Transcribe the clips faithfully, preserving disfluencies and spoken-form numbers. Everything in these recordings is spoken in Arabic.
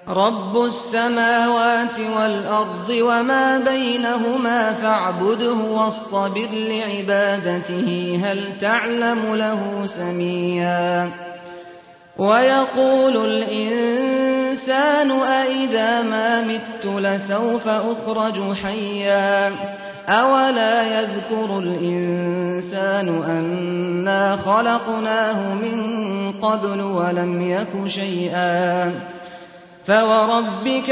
رب السماوات والأرض وما بينهما فاعبده واصطبر لعبادته هل تعلم له سميا ويقول الإنسان أإذا ما مت لسوف أخرج حيا أولا يذكر الإنسان أنا خلقناه من قبل ولم يك شيئا فوربك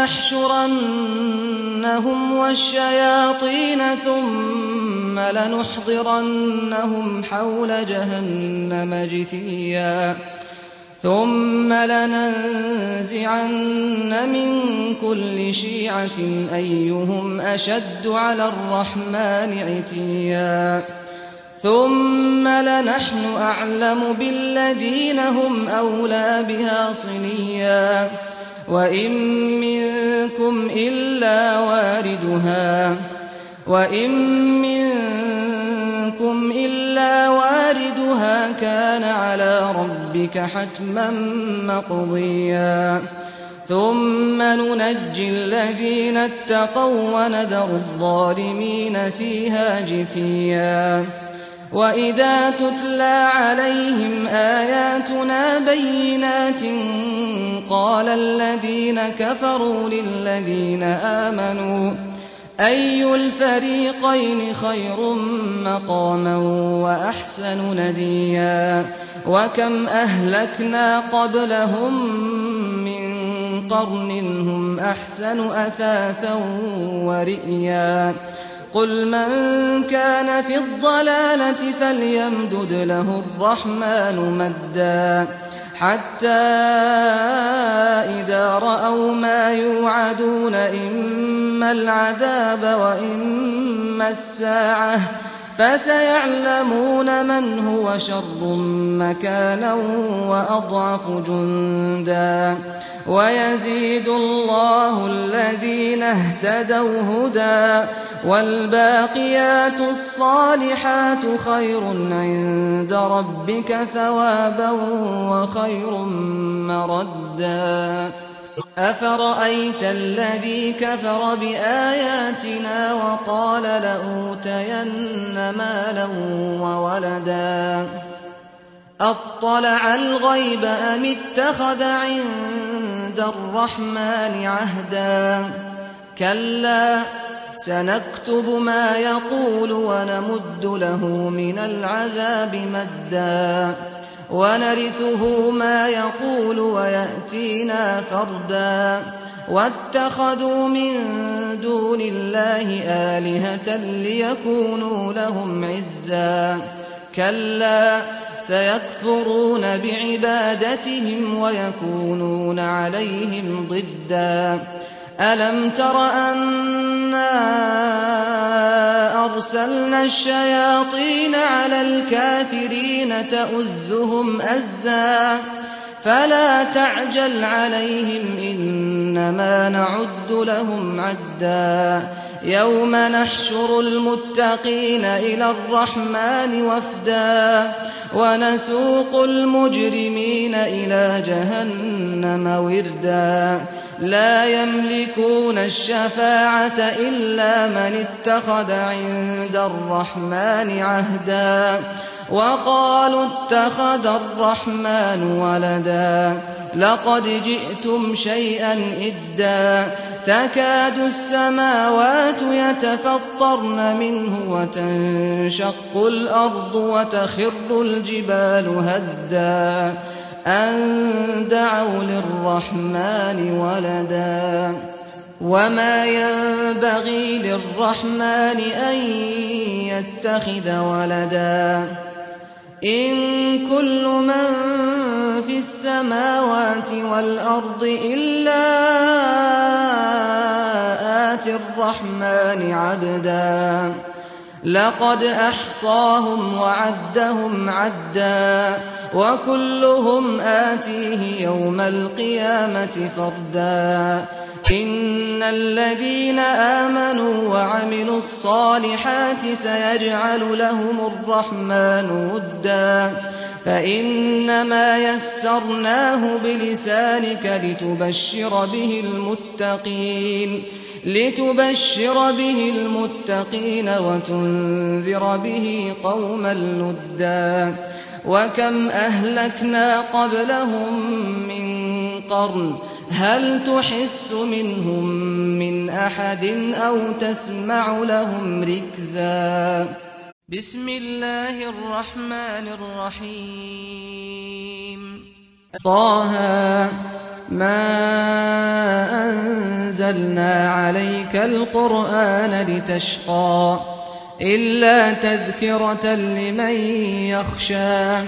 لنحشرنهم والشياطين ثم لنحضرنهم حول جهنم جثيا ثم لننزعن من كل شيعة أيهم أشد على الرحمن عتيا ثم لنحن أعلم بالذين هم أولى بها صليا وإن منكم إلا واردها وإن منكم إلا واردها كان على ربك حتما مقضيا ثم ننجي الذين اتقوا ونذر الظالمين فيها جثيا وإذا تتلى عليهم آياتنا بينات قال الذين كفروا للذين آمنوا أي الفريقين خير مقاما وأحسن نديا وكم أهلكنا قبلهم من قرن هم أحسن أثاثا ورئيا قل من كان في الضلالة فليمدد له الرحمن مدا حتى إذا رأوا ما يوعدون إما العذاب وإما الساعة فسيعلمون من هو شر مكانا وأضعف جندا ويزيد الله الذين اهتدوا هدى والباقيات الصالحات خير عند ربك ثوابا وخير مردا أفرأيت الذي كفر بآياتنا وقال لأوتين مالا وولدا أطلع الغيب أم اتخذ عند الرحمن عهدا كلا سنكتب ما يقول ونمد له من العذاب مدا ونرثه ما يقول ويأتينا فردا واتخذوا من دون الله آلهة ليكونوا لهم عزا كلا سيكفرون بعبادتهم ويكونون عليهم ضدا ألم تر أنا أرسلنا الشياطين على الكافرين تؤزهم أزا فلا تعجل عليهم إنما نعد لهم عدا يوم نحشر المتقين إلى الرحمن وفدا ونسوق المجرمين إلى جهنم وردا لا يملكون الشفاعة إلا من اتخذ عند الرحمن عهدا وقالوا اتخذ الرحمن ولدا لقد جئتم شيئا إدا تكاد السماوات يتفطرن منه وتنشق الأرض وتخر الجبال هدا أن دعوا للرحمن ولدا وما ينبغي للرحمن أن يتخذ ولدا إن كل من في السماوات والأرض إلا آتي الرحمن عبدا لقد أحصاهم وعدهم عدا وكلهم آتيه يوم القيامة فردا إن الذين آمنوا وعملوا الصالحات سيجعل لهم الرحمن ودا فإنما يسرناه بلسانك لتبشر به المتقين لتبشر به المتقين وتنذر به قوما لدا وكم أهلكنا قبلهم من قرن هل تحس منهم من أحد أو تسمع لهم ركزا بسم الله الرحمن الرحيم طه ما أنزلنا عليك القرآن لتشقى إلا تذكرة لمن يخشى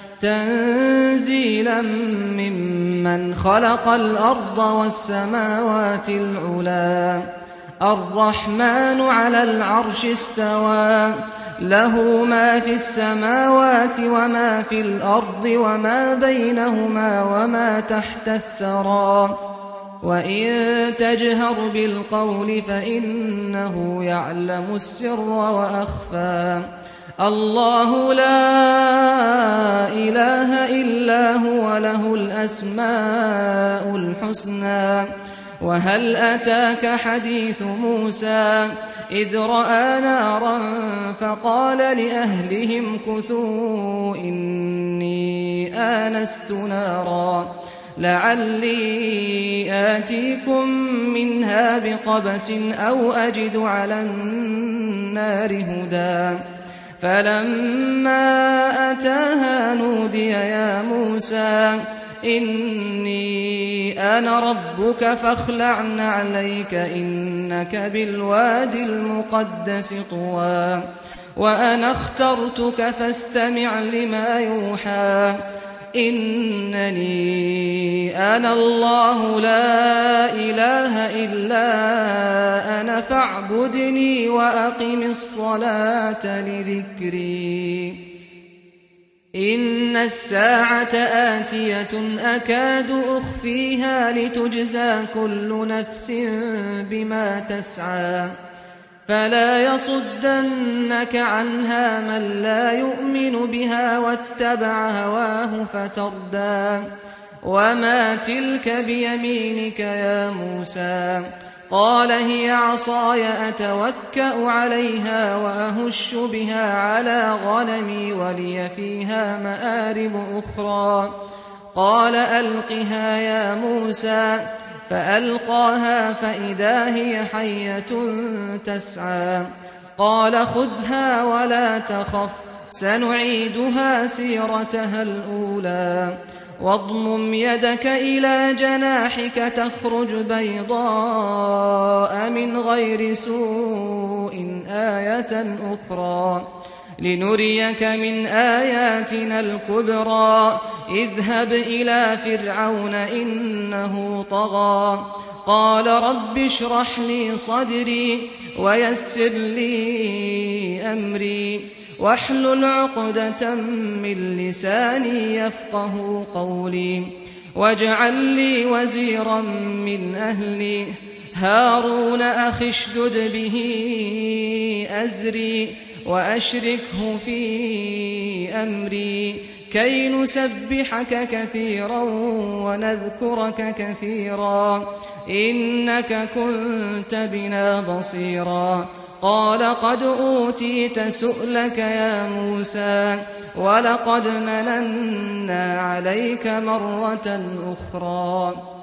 تنزيلا ممن خلق الأرض والسماوات العلا الرحمن على العرش استوى له ما في السماوات وما في الأرض وما بينهما وما تحت الثرى وإن تجهر بالقول فإنه يعلم السر وأخفى الله لا إله إلا هو له الأسماء الحسنى وهل أتاك حديث موسى إذ رأى نارا فقال لأهلهم كثوا إني آنست نارا لعلي آتيكم منها بقبس أو أجد على النار هدى فلما أتاها نودي يا موسى إني أنا ربك فاخلع نعليك إنك بالواد المقدس طوى وأنا اخترتك فاستمع لما يوحى إنني أنا الله لا إله إلا أنا فاعبدني وأقم الصلاة لذكري إن الساعة آتية أكاد أخفيها لتجزى كل نفس بما تسعى فلا يصدنك عنها من لا يؤمن بها واتبع هواه فتردى وما تلك بيمينك يا موسى قال هي عصاي أتوكأ عليها وأهش بها على غنمي ولي فيها مآرب أخرى قال ألقها يا موسى فألقاها فإذا هي حية تسعى قال خذها ولا تخف سنعيدها سيرتها الأولى واضمم يدك إلى جناحك تخرج بيضاء من غير سوء آية أخرى لنريك من آياتنا الكبرى اذهب إلى فرعون إنه طغى قال رب اشرح لي صدري ويسر لي أمري واحلل عقدة من لساني يفقه قولي واجعل لي وزيرا من أهلي هارون أخي اشدد به أزري وأشركه في أمري كي نسبحك كثيرا ونذكرك كثيرا إنك كنت بنا بصيرا قال قد أوتيت سؤلك يا موسى ولقد مننا عليك مرة أخرى